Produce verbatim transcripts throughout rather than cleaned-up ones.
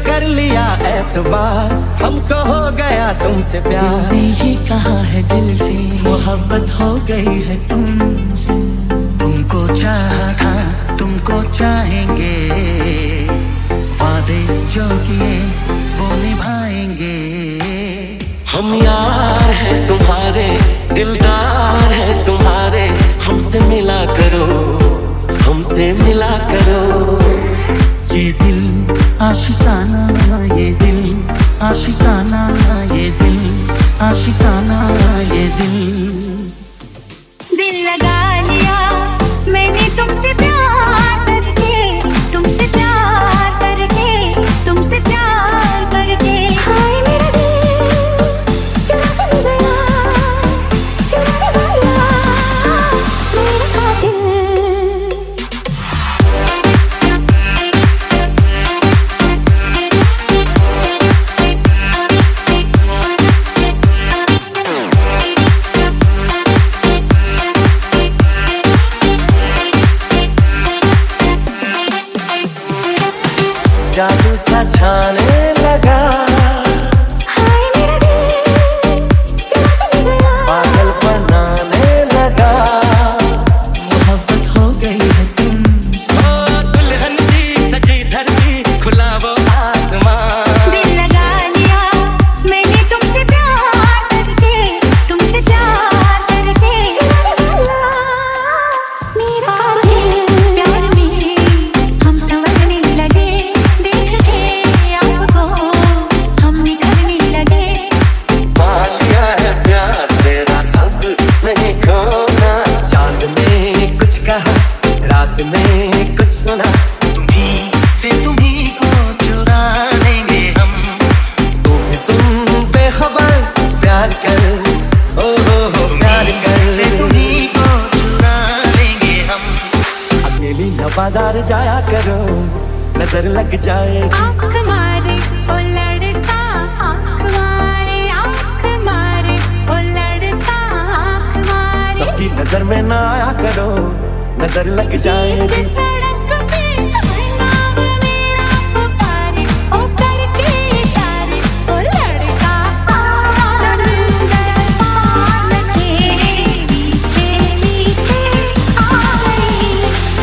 कर लिया एतबार, हमको हो गया तुमसे प्यार। दिल ने ये कहा है दिल से, मोहब्बत हो गई है तुमसे। तुमको चाहा था तुमको चाहेंगे, वादे जो किए वो निभाएंगे। हम यार हैं तुम्हारे, दिलदार हैं तुम्हारे, हमसे मिला करो, हमसे मिला करो। ये दिल आशिकाना, ये दिल आशिकाना, ये दिल आशिकाना, ये दिल। दिल लगा लिया मैंने तुमसे प्यार करके, तुमसे प्यार करके, तुमसे प्यार करके। हाय मेरा दिल चुरा के गया, चुरा के गया मेरा कातिल। जादू सा छाने लगा, हाय मेरा दिल चुरा के गया, पागल बनाने लगा। मोहब्बत हो गई है तुमसे। ओ दुल्हन सी सजी धरती, खुला वो आसमान। दिल लगा लिया मैंने तुमसे प्यार करके, तुमसे प्यार करके। मेरा दिल प्यार में हम संवरने लगे, देख के आपको हम निखरने लगे। मान लिया है प्यार तेरा अब नहीं खोना। चांद में कुछ कहा, रात में कुछ सुना, तुम्ही से तुम्ही को चुरा लेंगे हम। तू भी सुन बेखबर, प्यार कर, ओ हो हो प्यार से कर। तुम्ही को चुरा लेंगे हम। अकेली न बाजार जाया करो, नजर लग जाए। आँख मारे ओ लड़का, आँख मारे, आँख मारे ओ लड़का, आँख मारे। सबकी नजर में ना आया करो, नजर लग जाएगी। सड़क पे नाम मेरा पुकारे, ओ करके इशारे ओ लड़का। समुंदर पार तेरे पीछे पीछे आ गई।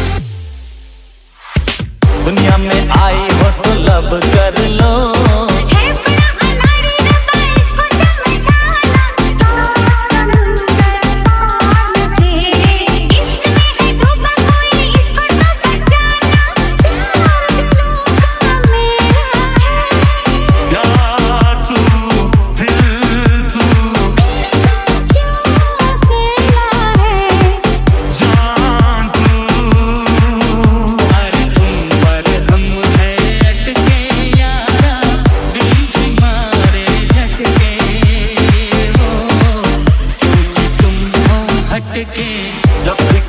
दुनिया में आई हो तो लब कर लो, है बड़ा अनाड़ी रब्बा इसको समझाना। समुंदर पार तेरे इश्क में है डूबा कोई, इसको तो बचाना। प्यार दिलों का मेरा है, या तू दिल तू क्यों अकेला है। जान तू। अरे तुम पर हम है अटके यारा, दिल तुम्हारे झटके हो, क्योंकि तुम हो हटके। जब